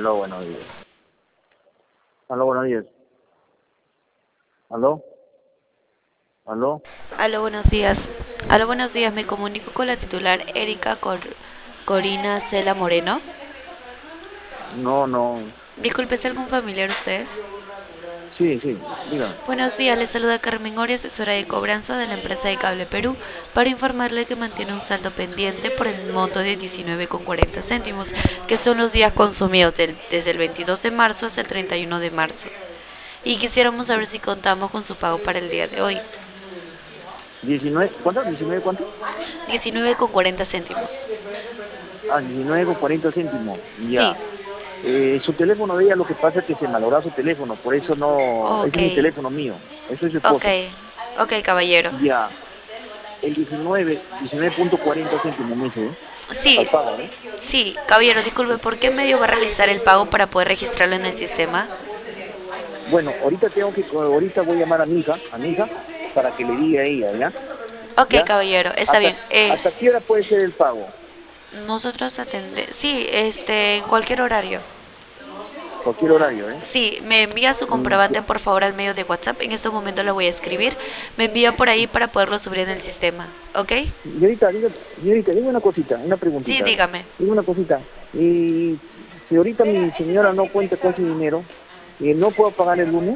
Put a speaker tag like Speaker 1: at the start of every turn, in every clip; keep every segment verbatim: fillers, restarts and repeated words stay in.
Speaker 1: Aló, buenos días. Aló, buenos días. Aló, aló.
Speaker 2: Aló, buenos días. Aló, buenos días. Me comunico con la titular Erika Cor- Corina Cela Moreno.
Speaker 1: No, no.
Speaker 2: Disculpe, ¿es algún familiar usted?
Speaker 1: Sí, sí, dígame.
Speaker 2: Buenos días, le saluda Carmen Ori, asesora de cobranza de la empresa de Cable Perú, para informarle que mantiene un saldo pendiente por el monto de diecinueve con cuarenta céntimos, que son los días consumidos del- desde el veintidós de marzo hasta el treinta y uno de marzo. Y quisiéramos saber si contamos con su pago para el día de hoy.
Speaker 1: Diecinueve, ¿cuánto? ¿Diecinueve cuánto?
Speaker 2: diecinueve con cuarenta céntimos.
Speaker 1: Ah, diecinueve con cuarenta céntimos.
Speaker 2: Sí.
Speaker 1: Ya. Eh, su teléfono de ella, lo que pasa es que se malogró su teléfono, por eso no, ese
Speaker 2: Ok.
Speaker 1: es mi teléfono mío, ese es su
Speaker 2: Ok.
Speaker 1: esposo.
Speaker 2: Ok, caballero.
Speaker 1: Ya. El diecinueve, diecinueve punto cuarenta céntimos me dice, ¿eh?
Speaker 2: Sí,
Speaker 1: Al pago, ¿eh?
Speaker 2: sí, caballero, disculpe, ¿por qué medio va a realizar el pago para poder registrarlo en el sistema?
Speaker 1: Bueno, ahorita tengo que, ahorita voy a llamar a mi hija, a mi hija, para que le diga a ella, ¿ya?
Speaker 2: Ok,
Speaker 1: ¿Ya?
Speaker 2: caballero, está
Speaker 1: ¿Hasta,
Speaker 2: bien. Eh,
Speaker 1: hasta qué hora puede ser el pago?
Speaker 2: nosotros atendemos, sí, este, en cualquier horario.
Speaker 1: Cualquier horario, ¿eh?
Speaker 2: Sí, me envía su
Speaker 1: Mm,
Speaker 2: comprobante por favor al medio de WhatsApp. En estos momentos lo voy a escribir. Me envía por ahí para poderlo subir en el sistema. ¿Ok?
Speaker 1: Señorita, diga, señorita, diga una cosita, una
Speaker 2: Sí,
Speaker 1: preguntita.
Speaker 2: dígame.
Speaker 1: Diga una cosita. Y si ahorita mi señora no cuenta con ese dinero, eh, ¿no puedo pagar el lunes?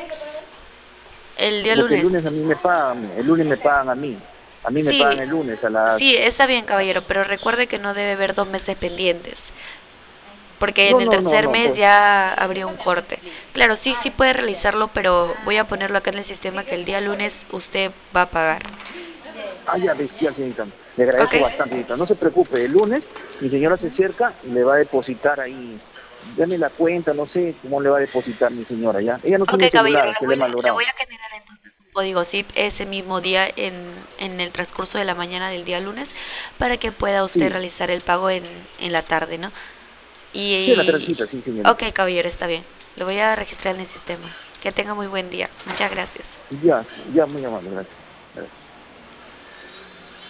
Speaker 2: El día
Speaker 1: Porque el
Speaker 2: lunes.
Speaker 1: lunes a mí me pagan, el lunes me pagan a mí. A mí me pagan
Speaker 2: Sí,
Speaker 1: el lunes a las...
Speaker 2: sí, está bien, caballero, pero recuerde que no debe haber dos meses pendientes, porque en
Speaker 1: No,
Speaker 2: el
Speaker 1: no, no,
Speaker 2: tercer
Speaker 1: no,
Speaker 2: mes
Speaker 1: pues.
Speaker 2: ya habría un corte. Claro, sí, sí puede realizarlo, pero voy a ponerlo acá en el sistema que el día lunes usted va a pagar.
Speaker 1: Ah, ya, bestial, señorita. Le
Speaker 2: ¿Ok?
Speaker 1: agradezco bastante, señorita. No se preocupe, el lunes mi señora se acerca y le va a depositar ahí. Dame la cuenta, no sé cómo le va a depositar mi señora, ¿ya? Ella no
Speaker 2: Ok,
Speaker 1: tiene
Speaker 2: caballero,
Speaker 1: celular,
Speaker 2: le
Speaker 1: se le
Speaker 2: voy
Speaker 1: ha
Speaker 2: a, le voy
Speaker 1: malogrado.
Speaker 2: a generar entonces un código S I P ese mismo día en, en el transcurso de la mañana del día lunes para que pueda usted
Speaker 1: Sí,
Speaker 2: realizar el pago en, en la tarde, ¿no?
Speaker 1: sí, en la
Speaker 2: Y,
Speaker 1: tardecita, sí,
Speaker 2: ok,
Speaker 1: señorita.
Speaker 2: caballero, está bien. Lo voy a registrar en el sistema. Que tenga muy buen día. Muchas gracias.
Speaker 1: Ya, ya, muy amable, gracias. Gracias.